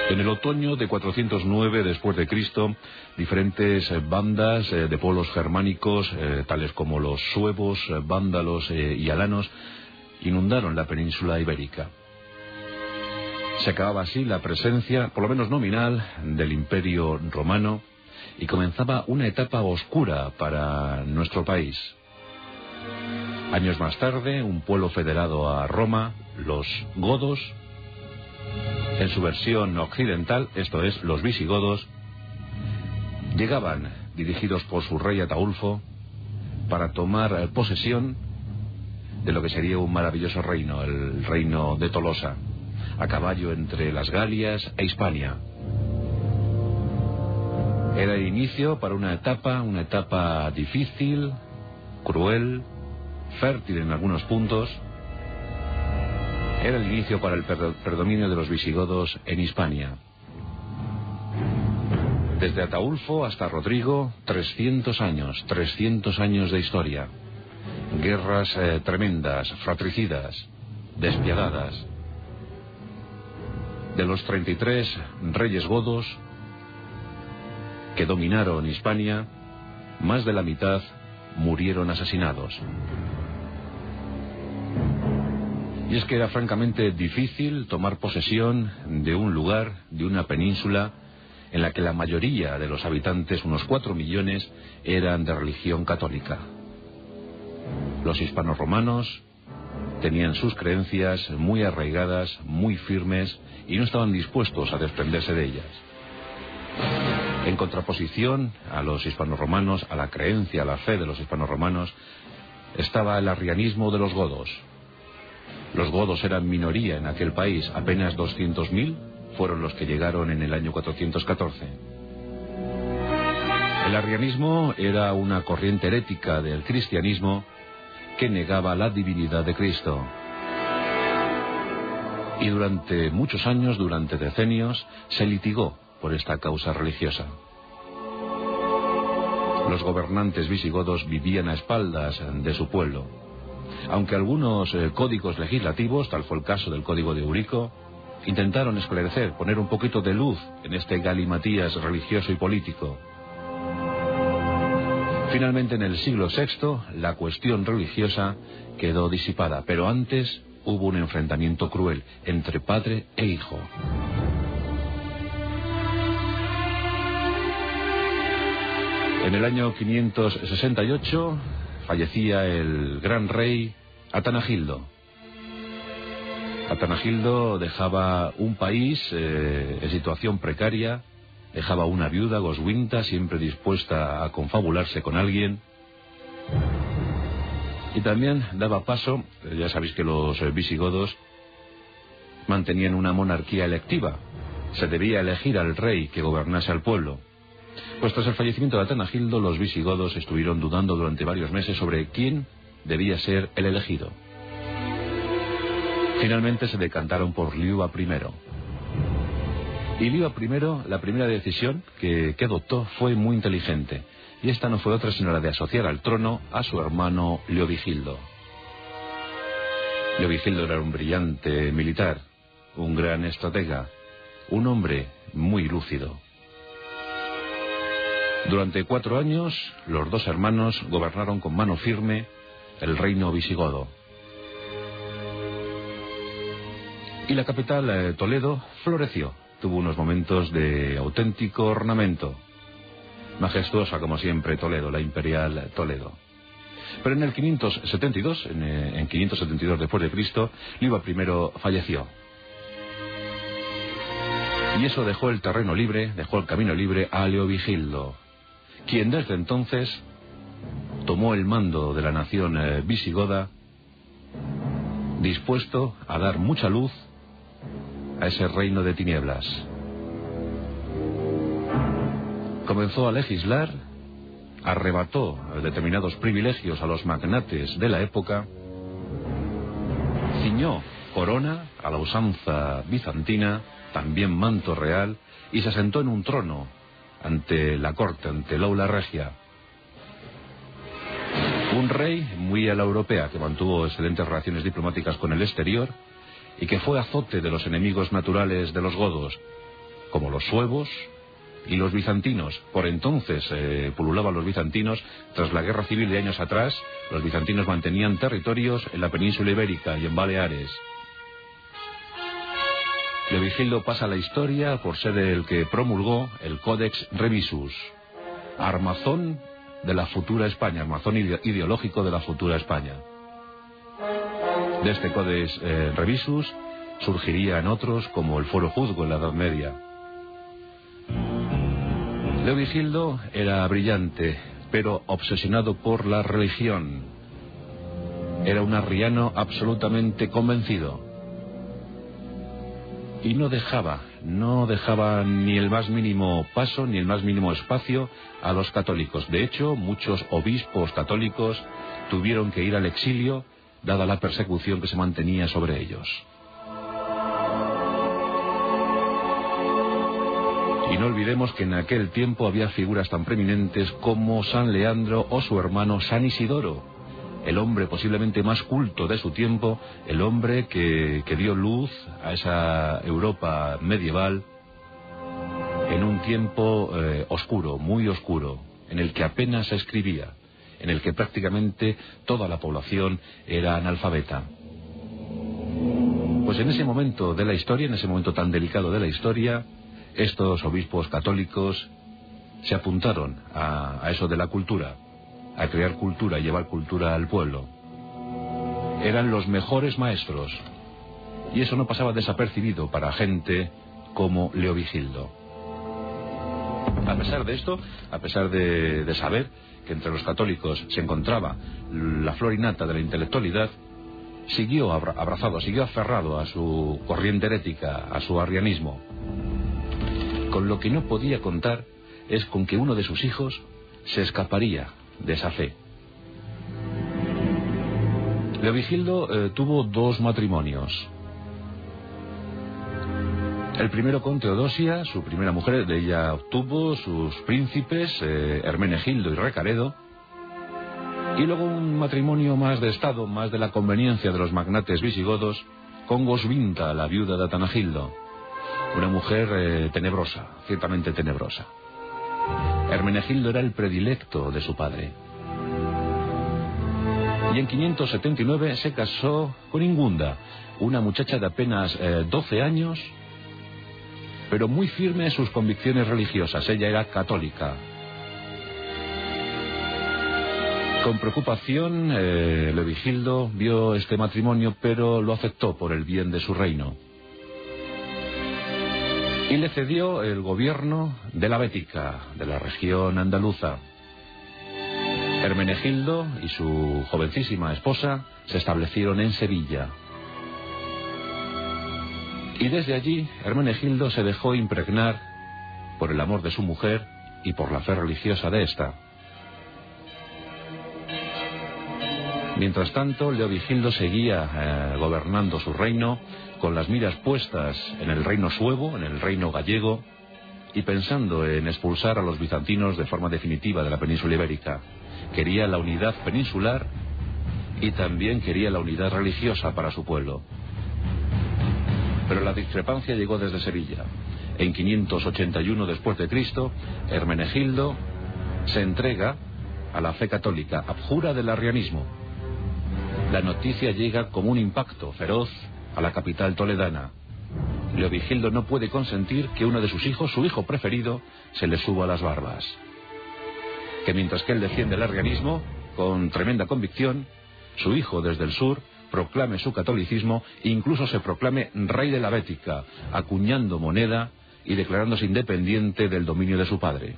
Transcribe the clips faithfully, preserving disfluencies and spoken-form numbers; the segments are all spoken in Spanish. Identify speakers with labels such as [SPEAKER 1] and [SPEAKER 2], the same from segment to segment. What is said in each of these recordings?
[SPEAKER 1] En el otoño de cuatrocientos nueve después de Cristo, diferentes eh, bandas eh, de pueblos germánicos, eh, tales como los suevos, eh, vándalos eh, y alanos, inundaron la península ibérica. Se acababa así la presencia, por lo menos nominal, del Imperio Romano, y comenzaba una etapa oscura para nuestro país. Años más tarde, un pueblo federado a Roma, los godos, en su versión occidental, esto es, los visigodos, llegaban, dirigidos por su rey Ataulfo, para tomar posesión de lo que sería un maravilloso reino, el reino de Tolosa, a caballo entre las Galias e Hispania. Era el inicio para una etapa, una etapa difícil, cruel, fértil en algunos puntos. Era el inicio para el predominio de los visigodos en Hispania. Desde Ataulfo hasta Rodrigo, trescientos años, trescientos años de historia. Guerras eh, tremendas, fratricidas, despiadadas. De los treinta y tres reyes godos que dominaron Hispania, más de la mitad murieron asesinados. Y es que era francamente difícil tomar posesión de un lugar, de una península, en la que la mayoría de los habitantes, unos cuatro millones, eran de religión católica. Los hispanorromanos tenían sus creencias muy arraigadas, muy firmes, y no estaban dispuestos a desprenderse de ellas. En contraposición a los hispanorromanos, a la creencia, a la fe de los hispanorromanos, estaba el arrianismo de los godos. Los godos eran minoría en aquel país, apenas doscientos mil fueron los que llegaron en el año cuatrocientos catorce. El arrianismo era una corriente herética del cristianismo que negaba la divinidad de Cristo. Y durante muchos años, durante decenios, se litigó por esta causa religiosa. Los gobernantes visigodos vivían a espaldas de su pueblo. Aunque algunos eh, códigos legislativos, tal fue el caso del Código de Eurico, intentaron esclarecer, poner un poquito de luz en este galimatías religioso y político. Finalmente, en el siglo sexto, la cuestión religiosa quedó disipada, pero antes hubo un enfrentamiento cruel entre padre e hijo. En el año quinientos sesenta y ocho fallecía el gran rey Atanagildo. Atanagildo dejaba un país eh, en situación precaria, dejaba una viuda, Goswinta, siempre dispuesta a confabularse con alguien, y también daba paso, ya sabéis que los eh, visigodos mantenían una monarquía electiva, se debía elegir al rey que gobernase al pueblo. Pues tras el fallecimiento de Atanagildo, los visigodos estuvieron dudando durante varios meses sobre quién debía ser el elegido. Finalmente se decantaron por Liuba primero. Y Liuba primero, la primera decisión que, que adoptó fue muy inteligente. Y esta no fue otra sino la de asociar al trono a su hermano Leovigildo. Leovigildo era un brillante militar, un gran estratega, un hombre muy lúcido. Durante cuatro años, los dos hermanos gobernaron con mano firme el reino visigodo. Y la capital, eh, Toledo, floreció. Tuvo unos momentos de auténtico ornamento. Majestuosa, como siempre, Toledo, la imperial Toledo. Pero en el quinientos setenta y dos, en, eh, en quinientos setenta y dos después de Cristo, Liuba primero falleció. Y eso dejó el terreno libre, dejó el camino libre a Leovigildo, quien desde entonces tomó el mando de la nación eh, visigoda, dispuesto a dar mucha luz a ese reino de tinieblas. Comenzó a legislar, arrebató determinados privilegios a los magnates de la época, ciñó corona a la usanza bizantina, también manto real, y se sentó en un trono ante la corte, ante el aula regia. Un rey muy a la europea, que mantuvo excelentes relaciones diplomáticas con el exterior y que fue azote de los enemigos naturales de los godos. como los suevos y los bizantinos. Por entonces eh, pululaban los bizantinos. Tras la guerra civil de años atrás, los bizantinos mantenían territorios en la península ibérica y en Baleares. Leovigildo pasa a la historia por ser el que promulgó el Codex Revisus, armazón de la futura España, armazón ide ideológico de la futura España. De este Codex eh, Revisus surgirían otros como el Foro Juzgo en la Edad Media. Leovigildo era brillante, pero obsesionado por la religión. Era un arriano absolutamente convencido. Y no dejaba, no dejaba ni el más mínimo paso, ni el más mínimo espacio a los católicos. De hecho, muchos obispos católicos tuvieron que ir al exilio, dada la persecución que se mantenía sobre ellos. Y no olvidemos que en aquel tiempo había figuras tan preeminentes como San Leandro o su hermano San Isidoro, el hombre posiblemente más culto de su tiempo, el hombre que, que dio luz a esa Europa medieval en un tiempo eh, oscuro, muy oscuro, en el que apenas se escribía, en el que prácticamente toda la población era analfabeta. Pues en ese momento de la historia, en ese momento tan delicado de la historia, estos obispos católicos se apuntaron a, a eso de la cultura, a crear cultura y llevar cultura al pueblo. Eran los mejores maestros, y eso no pasaba desapercibido para gente como Leovigildo. A pesar de esto, a pesar de, de saber que entre los católicos se encontraba la flor innata de la intelectualidad, siguió abrazado, siguió aferrado a su corriente herética, a su arrianismo. Con lo que no podía contar es con que uno de sus hijos se escaparía de esa fe. Leovigildo eh, tuvo dos matrimonios. El primero con Teodosia, su primera mujer. De ella obtuvo sus príncipes, eh, Hermenegildo y Recaredo. Y luego un matrimonio más de estado, más de la conveniencia de los magnates visigodos, con Goswinta, la viuda de Atanagildo. Una mujer eh, tenebrosa, ciertamente tenebrosa. Hermenegildo era el predilecto de su padre. Y en quinientos setenta y nueve se casó con Ingunda, una muchacha de apenas eh, doce años, pero muy firme en sus convicciones religiosas. Ella era católica. Con preocupación, eh, Leovigildo vio este matrimonio, pero lo aceptó por el bien de su reino. Y le cedió el gobierno de la Bética, de la región andaluza. Hermenegildo y su jovencísima esposa se establecieron en Sevilla. Y desde allí, Hermenegildo se dejó impregnar por el amor de su mujer y por la fe religiosa de ésta. Mientras tanto, Leovigildo seguía eh, gobernando su reino, con las miras puestas en el reino suevo, en el reino gallego, y pensando en expulsar a los bizantinos de forma definitiva de la península ibérica. Quería la unidad peninsular y también quería la unidad religiosa para su pueblo. Pero la discrepancia llegó desde Sevilla. En quinientos ochenta y uno después de Cristo, Hermenegildo se entrega a la fe católica, abjura del arrianismo. La noticia llega como un impacto feroz a la capital toledana. Leovigildo no puede consentir que uno de sus hijos, su hijo preferido, se le suba a las barbas. Que mientras que él defiende el arrianismo con tremenda convicción, su hijo desde el sur proclame su catolicismo e incluso se proclame rey de la Bética, acuñando moneda y declarándose independiente del dominio de su padre.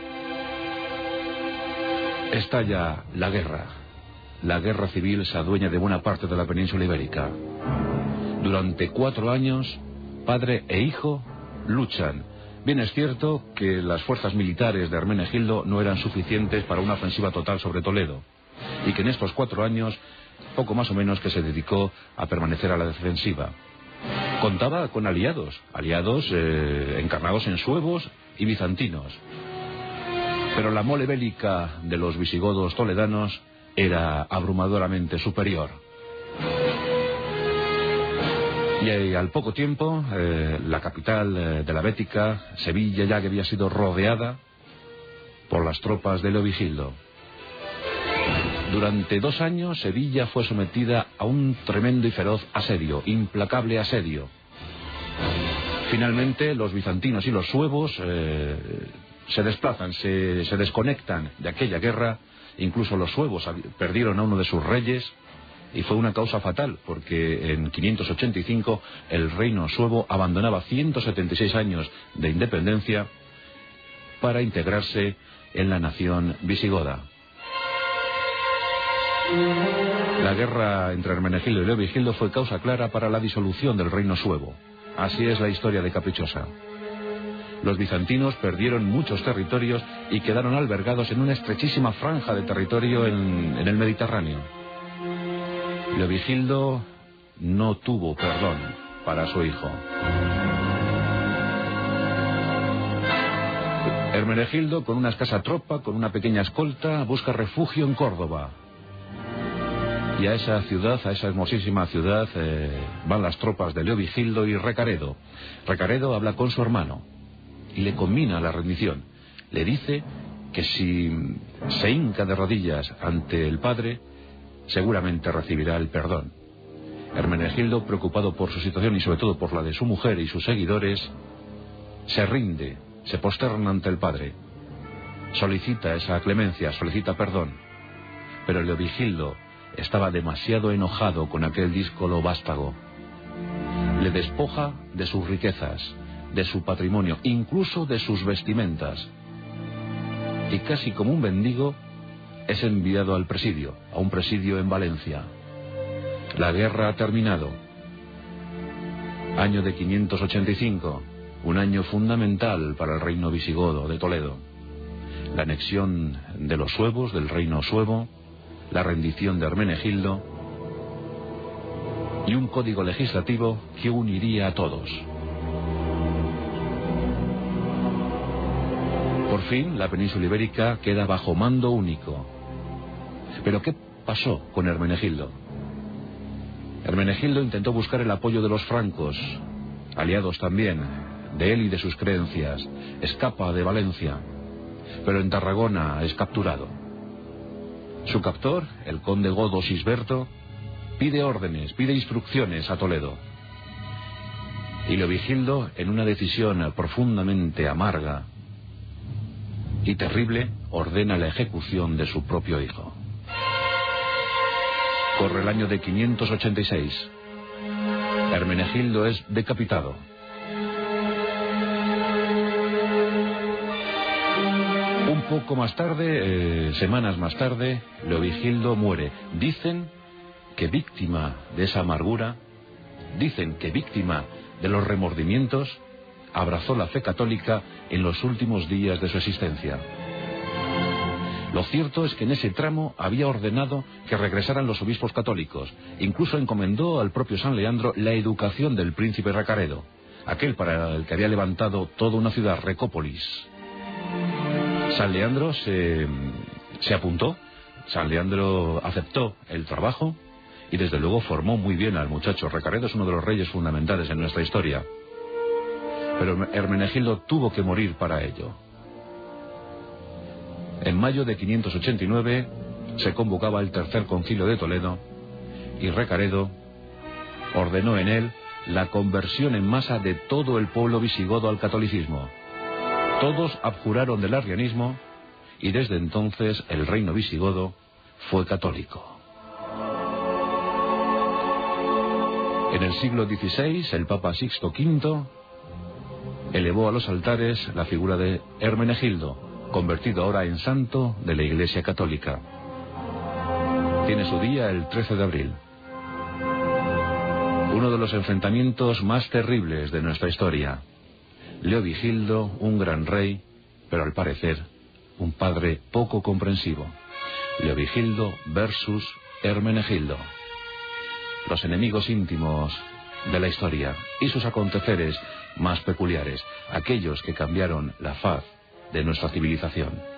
[SPEAKER 1] Estalla la guerra. La guerra civil se adueña de buena parte de la península ibérica. Durante cuatro años, padre e hijo luchan. Bien es cierto que las fuerzas militares de Hermenegildo no eran suficientes para una ofensiva total sobre Toledo, y que en estos cuatro años, poco más o menos que se dedicó a permanecer a la defensiva. Contaba con aliados, aliados eh, encarnados en suevos y bizantinos. Pero la mole bélica de los visigodos toledanos era abrumadoramente superior. Y eh, al poco tiempo, eh, la capital eh, de la Bética, Sevilla, ya que había sido rodeada por las tropas de Leovigildo. Durante dos años, Sevilla fue sometida a un tremendo y feroz asedio, implacable asedio. Finalmente, los bizantinos y los suevos eh, se desplazan, se, se desconectan de aquella guerra. Incluso los suevos perdieron a uno de sus reyes, y fue una causa fatal, porque en quinientos ochenta y cinco el reino suevo abandonaba ciento setenta y seis años de independencia para integrarse en la nación visigoda. La guerra entre Hermenegildo y Leovigildo fue causa clara para la disolución del reino suevo. Así es la historia de Caprichosa. Los bizantinos perdieron muchos territorios y quedaron albergados en una estrechísima franja de territorio en, en el Mediterráneo. Leovigildo no tuvo perdón para su hijo. Hermenegildo, con una escasa tropa, con una pequeña escolta, busca refugio en Córdoba. Y a esa ciudad, a esa hermosísima ciudad, eh, van las tropas de Leovigildo y Recaredo. Recaredo habla con su hermano y le conmina la rendición. Le dice que si se hinca de rodillas ante el padre, seguramente recibirá el perdón. Hermenegildo, preocupado por su situación y sobre todo por la de su mujer y sus seguidores, se rinde, se posterna ante el padre, solicita esa clemencia, solicita perdón. Pero Leovigildo estaba demasiado enojado con aquel díscolo vástago. Le despoja de sus riquezas, de su patrimonio, incluso de sus vestimentas. Y casi como un mendigo es enviado al presidio, a un presidio en Valencia. La guerra ha terminado. Año de quinientos ochenta y cinco, un año fundamental para el reino visigodo de Toledo. La anexión de los suevos, del reino suevo, la rendición de Hermenegildo y un código legislativo que uniría a todos. Por fin, la península ibérica queda bajo mando único. Pero ¿qué pasó con Hermenegildo? Hermenegildo intentó buscar el apoyo de los francos, aliados también de él y de sus creencias. Escapa de Valencia, pero en Tarragona es capturado. Su captor, el conde godo Sisberto, pide órdenes, pide instrucciones a Toledo. Y Leovigildo, en una decisión profundamente amarga y terrible, ordena la ejecución de su propio hijo. Corre el año de quinientos ochenta y seis. Hermenegildo es decapitado. Un poco más tarde, eh, semanas más tarde, Leovigildo muere. Dicen que víctima de esa amargura, dicen que víctima de los remordimientos, abrazó la fe católica en los últimos días de su existencia. Lo cierto es que en ese tramo había ordenado que regresaran los obispos católicos. Incluso encomendó al propio San Leandro la educación del príncipe Recaredo, aquel para el que había levantado toda una ciudad, Recópolis. San Leandro se, se apuntó, San Leandro aceptó el trabajo y desde luego formó muy bien al muchacho. Recaredo es uno de los reyes fundamentales en nuestra historia. Pero Hermenegildo tuvo que morir para ello. En mayo de quinientos ochenta y nueve se convocaba el tercer concilio de Toledo y Recaredo ordenó en él la conversión en masa de todo el pueblo visigodo al catolicismo. Todos abjuraron del arrianismo y desde entonces el reino visigodo fue católico. En el siglo dieciséis el Papa Sixto quinto elevó a los altares la figura de Hermenegildo, convertido ahora en santo de la Iglesia Católica. Tiene su día el trece de abril. Uno de los enfrentamientos más terribles de nuestra historia. Leovigildo, un gran rey, pero al parecer un padre poco comprensivo. Leovigildo versus Hermenegildo. Los enemigos íntimos de la historia y sus aconteceres más peculiares, aquellos que cambiaron la faz de nuestra civilización.